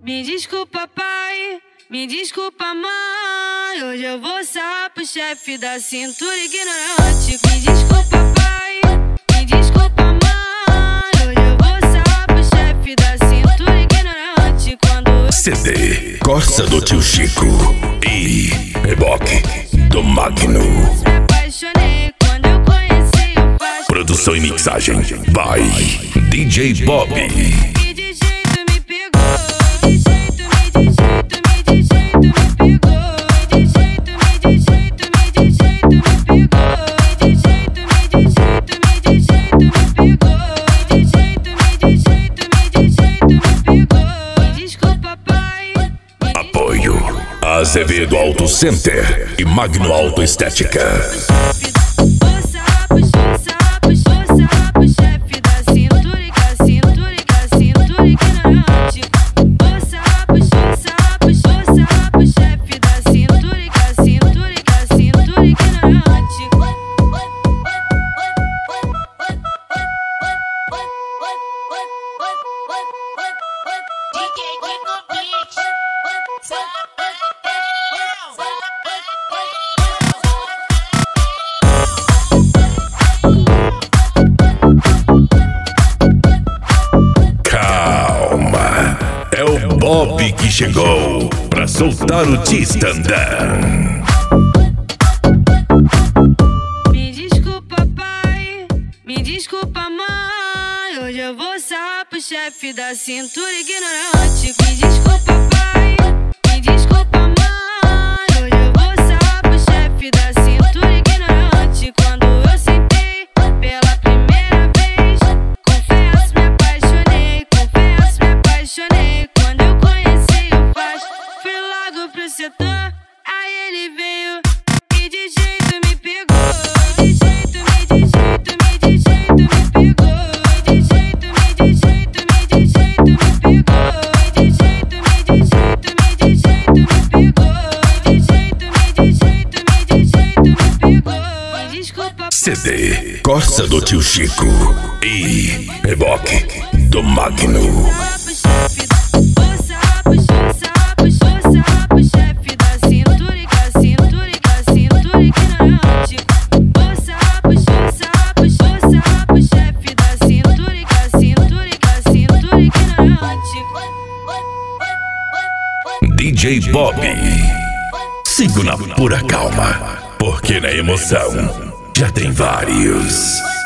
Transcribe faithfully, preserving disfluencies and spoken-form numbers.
Me desculpa, pai, me desculpa, mãe. Hoje eu vou sarrar pro chefe da cintura ignorante. Me desculpa, pai, me desculpa, mãe. Hoje eu vou sarrar pro chefe da cintura ignorante. Quando eu... C D Corsa do Tio Chico e Reboque do Magno. Me apaixonei quando eu conheci o Faz. Produção e mixagem by D J Bob. E de jeito me pegou, de jeito, me de jeito, me de jeito me pegou. E de jeito, me de jeito, me de jeito me pegou. E de jeito, me de jeito, me de jeito me pegou. E de jeito, me de jeito, me de jeito me pegou. Me desculpa, pai. Apoio Azevedo Auto Center e Magno Auto Estética. É o Bob que chegou pra soltar o T-Standan. Me desculpa, pai, me desculpa, mãe. Hoje eu vou sarrar pro chefe da cintura ignorante. Me desculpa, pai, me desculpa, mãe. Hoje eu vou sarrar pro chefe da cintura ignorante. Quando eu sentei pela primeira vez, confesso, me apaixonei, confesso, me apaixonei. Quando eu conheci o Faz, fui logo pro setor. Aí ele veio e de jeito me pegou. De jeito, me de jeito, me de jeito me pegou. De jeito, me de jeito, me de jeito me pegou. De jeito, me de jeito, me de jeito me pegou. De jeito, me de jeito, me de jeito me pegou. Me desculpa, C D Corsa do Tio Chico e Reboque do Magno. D J Bob, sigo na pura calma, porque na emoção já tem vários.